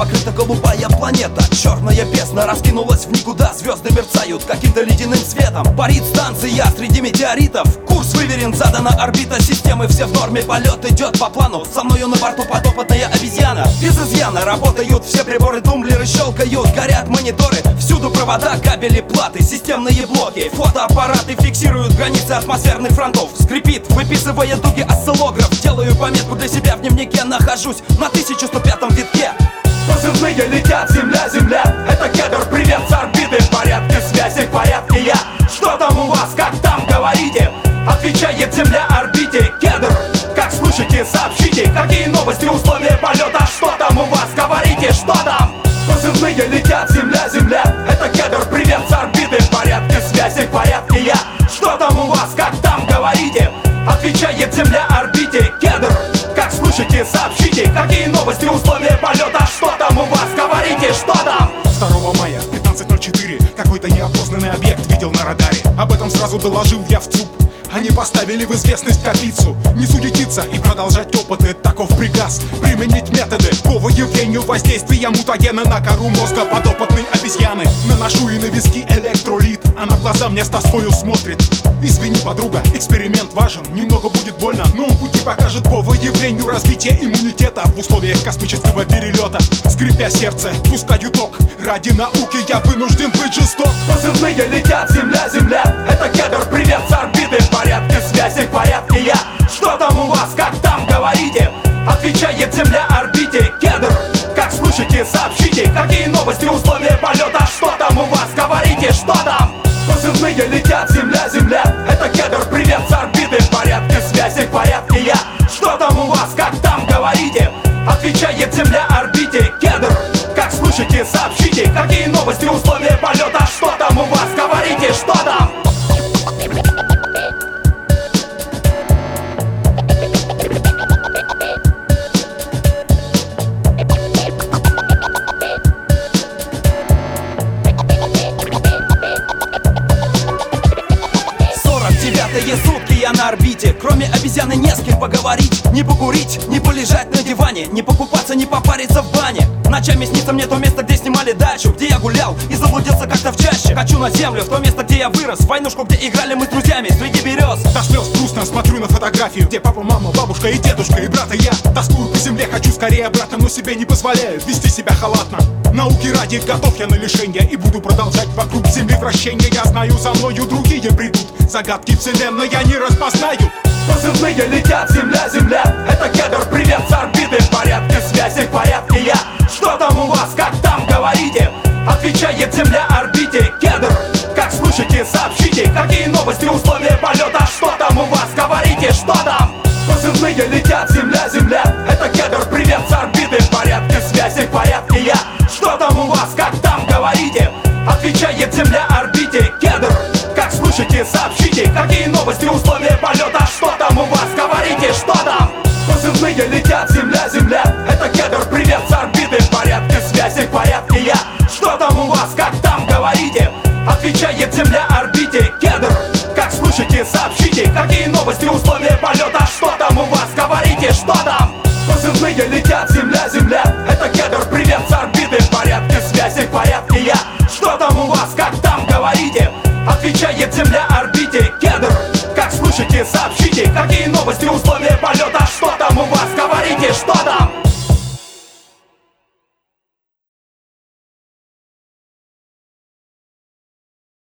покрыта голубая планета. Черная бездна раскинулась в никуда, звезды мерцают каким-то ледяным светом. Парит станция среди метеоритов, курс выверен, задана орбита системы. Все в норме, полет идет по плану. Со мною на борту подопытная обезьяна. Без изъяна работают все приборы, тумблеры щелкают, горят мониторы. Всюду провода, кабели, платы, системные блоки. Фотоаппараты фиксируют границы атмосферных фронтов. Скрипит, выписывая дуги осциллограф. Делаю пометку для себя в дневнике, нахожусь на 1105-м витке. Позывные летят, земля, земля. Это Кедр, привет с орбиты. В порядке связи, в порядке я. Что там у вас, как там, говорите? Отвечает земля орбите. Кедр, как слышите, сообщите. Какие новости, условия полета? Что там у вас, говорите, что там? Позывные летят, земля, земля. Это Кедр, привет с орбиты. В порядке связи, в порядке я. Что там у вас, как там, говорите? Отвечает земля орбите. Кедр, как слышите, сообщите. Какие новости, условия полета? Что там у вас, говорите, что там? 2 мая, 15:04. Какой-то неопознанный объект видел на радаре. Об этом сразу доложил я в ЦУП. Они поставили в известность котлицу. Не суетиться и продолжать опыты. Таков приказ. Применить методы по выявлению воздействия мутагена на кору мозга подопытной обезьяны. Наношу и на виски электролит. Она в глаза мне с тоскою смотрит. Извини, подруга, эксперимент важен. Немного будет больно, но он пути покажет по выявлению развития иммунитета в условиях космического перелета. Скрипя сердце, пускаю ток. Ради науки я вынужден быть жесток. Позывные летят, земля, земля. Это Кедр, привет с орбиты. В порядке связи, в порядке я. Что там у вас, как там, говорите? Отвечает земля орбите. Кедр, как слышите, сообщите. Какие новости, условия полета? Что там у вас, говорите, что там? Позывные летят, земля, земля. Это Кедр, привет с орбиты. В порядке связи, в порядке я. Что там у вас, как там, говорите? Отвечает земля орбите. Кедр, как слышите, сообщите. Какие новости, условия полета? Что там у вас, говорите, что там? Сутки я на орбите. Кроме обезьяны не с кем поговорить. Не покурить, не полежать на диване. Не покупаться, не попариться в бане. Ночами снится мне то место, где снимали дачу, где я гулял и заблудился как-то в чаще. Хочу на землю, в то место, где я вырос. В войнушку, где играли мы с друзьями среди берез. До слез грустно смотрю на фотографию, где папа, мама, бабушка и дедушка, и брат, и я. Тоскую по земле, хочу скорее обратно, но себе не позволяю вести себя халатно. Науки ради готов я на лишение и буду продолжать вокруг земли вращение. Я знаю, за мною другие придут. Загадки вселенной я не распознаю. Позывные летят, земля, земля. Это Кедр, привет с орбиты. В порядке связи, в порядке я. Что там у вас, как там, говорите? Отвечает земля орбите. Кедр, как слышите, сообщите. Какие новости, условия полета? Что там у вас, говорите, что там? Позывные летят, земля, земля. Это Кедр, привет с орбиты. В порядке связи, в порядке я. Что там у вас, как там, говорите? Отвечает земля орбите. Кедр, как слышите, сообщите. Какие новости, условия полета? Что там у вас, говорите, что там? Позывные летят, земля, земля. Это Кедр, привет с орбиты. В порядке связи, в порядке я. Что там у вас, как там, говорите? Отвечает земля орбите. Кедр, как слышите, сообщите. Какие новости, условия полета? Что там у вас, говорите, что там? Позывные летят, земля, земля. Это Кедр, привет с орбиты. В порядке связи, в порядке я. Что там у вас, как там, говорите? Отвечает земля орбите. Кедр, как слышите, сообщите. Какие новости, условия полета?